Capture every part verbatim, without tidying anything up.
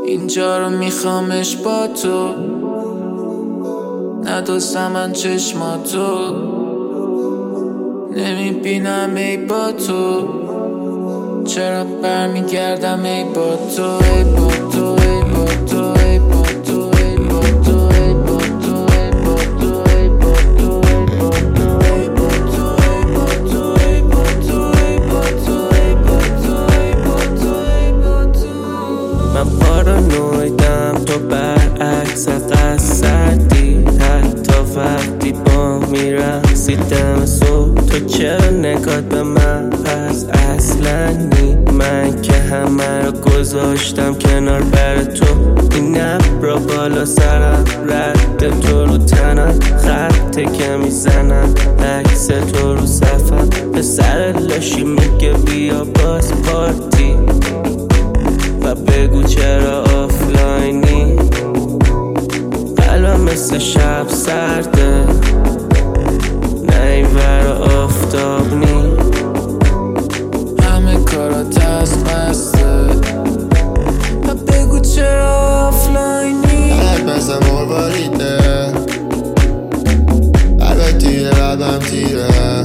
اینجا رو میخوامش با تو، ندوستم من چشماتو، نمیبینم ای با تو، چرا برمیگردم ای با تو، ای با تو، ای با تو، ای با تو، ای با تو، ای با تو، ای با تو، ای با تو، ای با تو، ای با تو، ای با تو، ای با تو، ای با تو، ای با تو، ای با تو. من پارانویدم، تو برعکس قصدی، حتی وقتی با میرقصی دم صبح. تو چرا نگات به من پس اصلا نی؟ من که همه رو گذاشتم کنار بر تو. این ابرا بالا سرم، رد تو رو تنم، خطه که میزنم عکس تو رو صفم. به سر لاشی میگه بیا باز پارتی و بگو چرا آفلاینی. قلبم مثل شب سرده، نه این ور آفتاب نی. همه کارات از بسته و بگو چرا آفلاینی. قلب مثل مرباریده، قلب تیره قلبم تیره.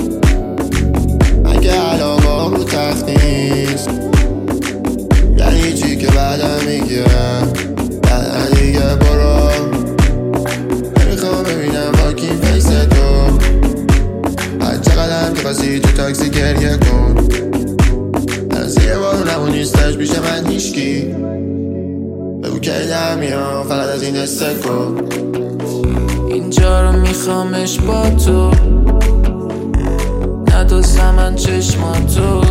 اگه علاقام رو تخت نیست یعنی چی که بعدم میگه؟ بعد دیگه برو، نمیخوام ببینم واکین فیس تو. هر چقدر هم که خواستی تو تاکسی گریه کن، الان زیر بارونم و نیستش پیش من هیشکی. بگو که در میام فقط از این استکو. اینجا رو میخوامش با تو، ندوستم من چشماتو،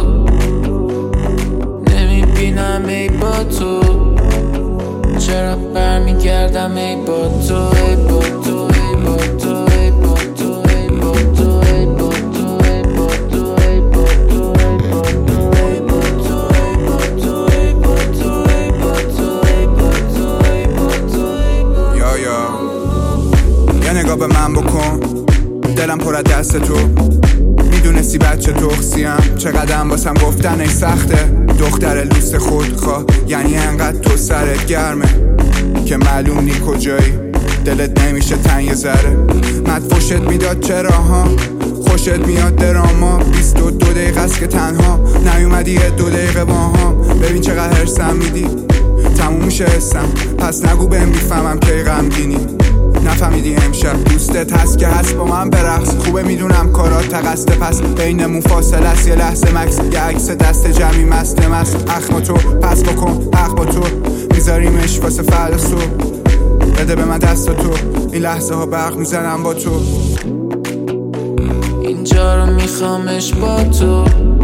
نمیبینم ای با تو، چرا برمیگردم ای با تو، ای با تو، ای با تو، ای با تو، ای با تو، ای با تو، ای با تو، ای با تو، ای با تو، ای با تو، ای با تو، ای با تو، ای با تو، ای با تو، ای با تو. یا یا یا نگاه به من بکن، دلم پر از دست تو. میدونستی بچه تخصیم، چقدر واسم گفتن ای سخته. دختر لوست خودخواه یعنی انقدر تو سرت گرمه که معلوم نی کجایی. دلت نمیشه تنگ یه ذره، مدفوشت میداد چرا ها؟ خوشت میاد دراما، بیست و دو دقیقه است که تنها نیومدی یه دو دقیقه با هم. ببین چقدر هرسم میدی، تموم میشه حسم، پس نگو بهم میفهمم کی غمگینی. نفهمیدی امشب دوستت هست که هست با من برقص. خوبه میدونم کارات تقصده، پس بینمون فاصله است یه لحظه مکس. یه عکس دست جمعی مسته مست، اخم تو پس بکن حق با تو، میذاریمش واسه فردا صبح. بده به من دست تو، این لحظه ها برق میزنم با تو. اینجا رو میخوامش با تو،